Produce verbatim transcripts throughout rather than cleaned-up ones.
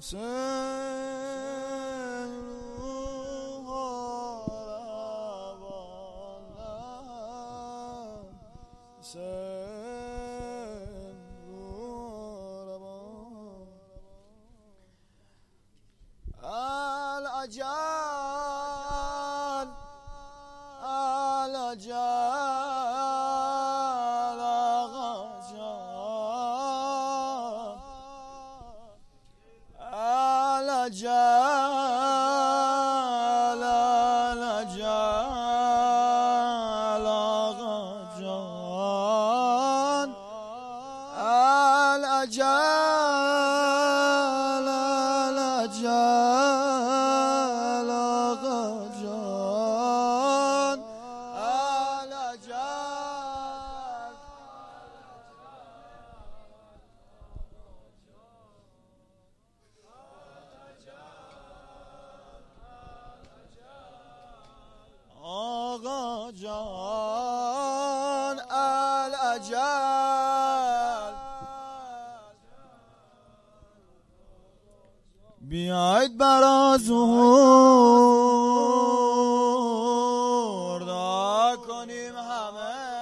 الأجل الأجل الأجل الأجل الأجل الأجل آقا جان الاجل بیاید برا ظهور دعا کنیم همه،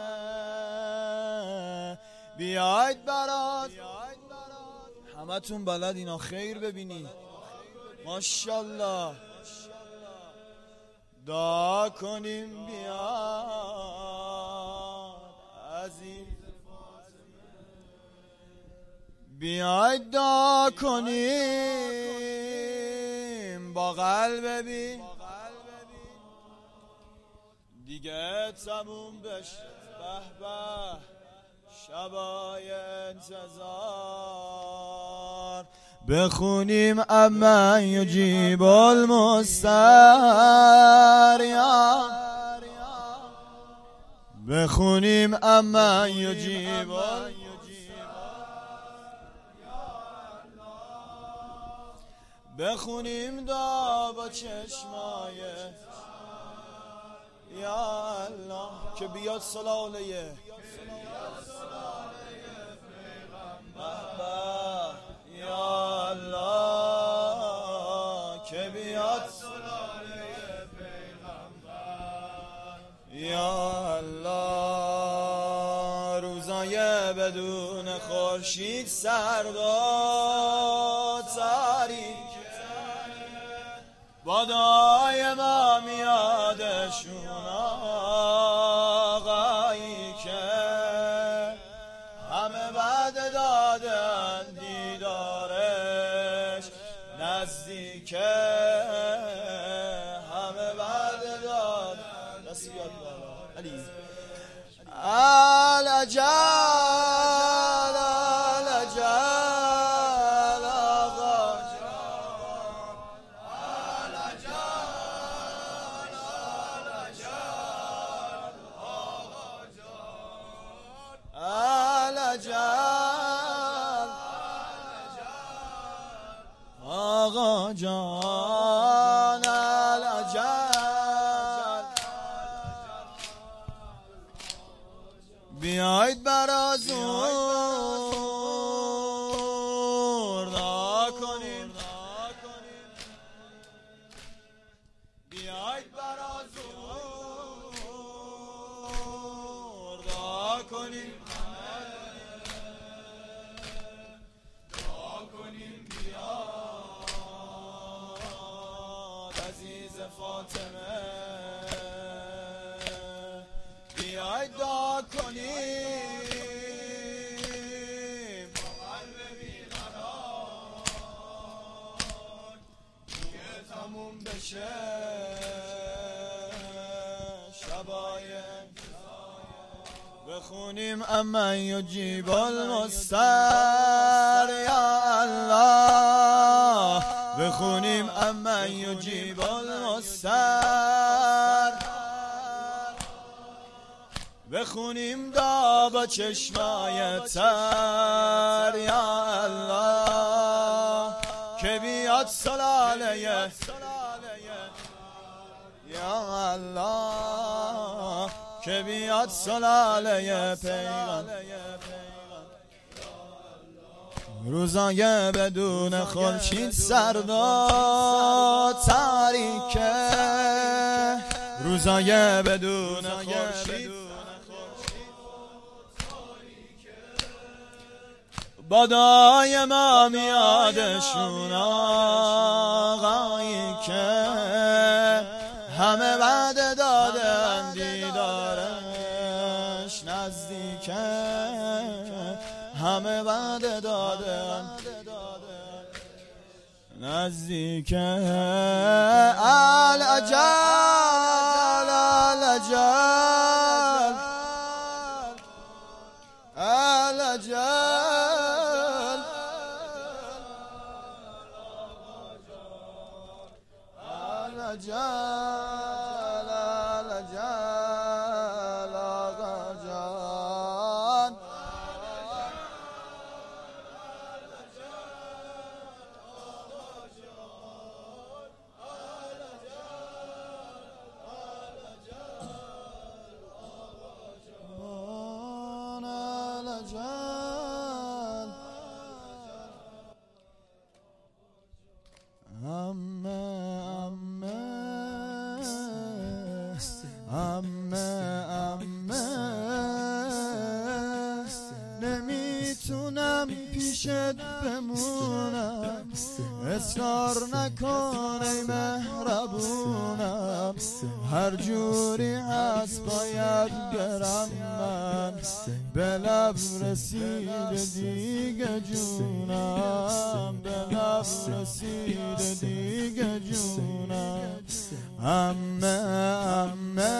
بیاید برا همه تون بلد اینا خیر ببینی ماشاءالله دعا کنیم بیاد عزیز بیاید دعا کنیم با قلب بی دیگه تموم بشه به به شبای انتظار بخونیم اما یجیب المضطر بخونیم اما یجیب بخونیم دا با چشمای یا الله که بیاد سلاله یا الله که بیاد سلاله پیغمبر یا الله روزای بدون خورشید سرد و تاریک با دعای ما میادشون آقایی که همه بعد دادن دیدارش نزدیکه همه بعد دادن دستی بیاد بالا علی الأجل الأجل آقا الأجل آقا جان الأجل بیایید برا زور دعا کنیم بیایید برا زور دعا کنیم فاطمه بیاید دعا کنیم با قلب بیقرار که تموم بشه شبای بخونیم اما یجیب المضطر یا الله بخونیم اما یجیب المضطر بخونیم دا با چشمای تر یا الله که بیاد سلاله یا الله که بیاد سلاله پیغمبر روزای بدون خورشید سرد و تاریکه، روزای بدون خورشید بادای ما میادشون آقایی که همه وعده دادن دیدارش نزدیکه، همه وعده دادن نزدیکه. الاجل الاجل الاجل الاجل نمیتونم پیشت بمونم، اصرار نکن ای مهربونم، هر جوری هست باید برم من، به لب رسید دیگه جونم، به لب رسید دیگه جونم. امه امه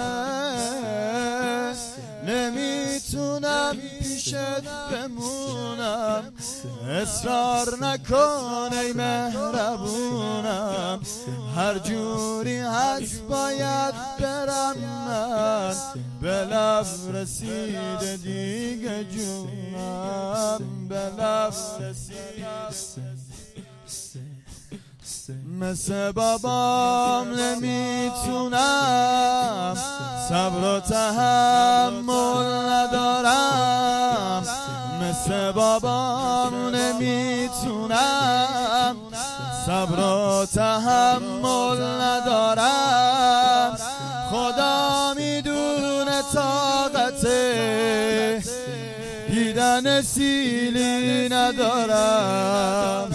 نمیتونم پیشت بمونم، اصرار نکن ای مهربونم، هر جوری هست باید برم من، به لب رسید دیگه جونم، به لب رسید. مثل بابام نمیتونم، صبر و تحمل ندارم، مثل بابام نمیتونم، صبر و تحمل ندارم، خدا میدونه طاقت دیدن سیلی ندارم،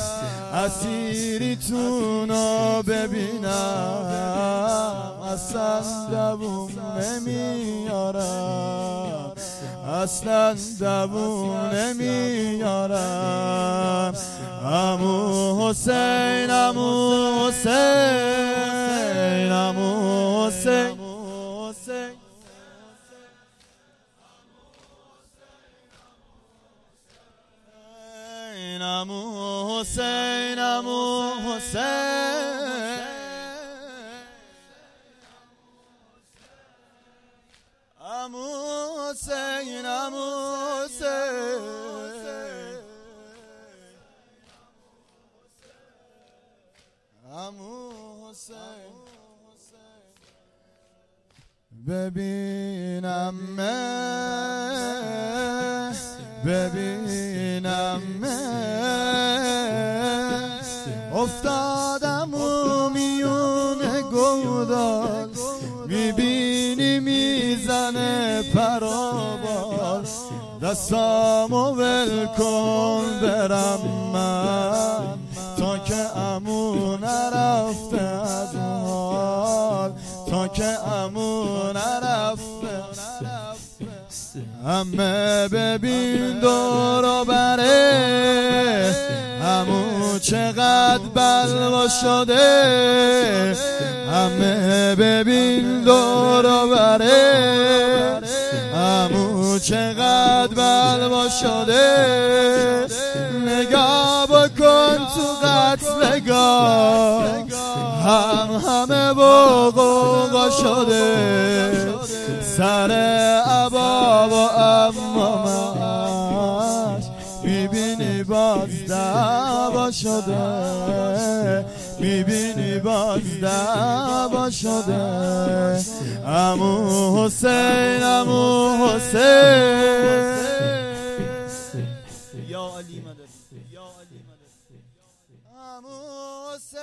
اسیریتونو ببینم اصلا دووم نمیارم، اصلا دووم نمیارم. عمو حسین عمو حسین عمو حسین عمو حسین عمو حسین عمو حسین عمو حسین عمو حسین ببینم من ببینم من افتادم و میونه گودال، میبینی میزنه پرابال، دستامو ول کن برم من، تا که عمو نرفته از حال، تا که عمو نرفته. همه ببین دور و بره، عمو چقدر بلوا شده، همه ببین دور و بره، عمو چقدر بلوا شده، نگاه بکن تو قتلگاه، هم همه بغوغا شده، سر عبا و امامش میبینی باز دعوا شده، میبینی باز دعوا شده. عمو حسین عمو حسین یا علی مدد یا علی مدد. امو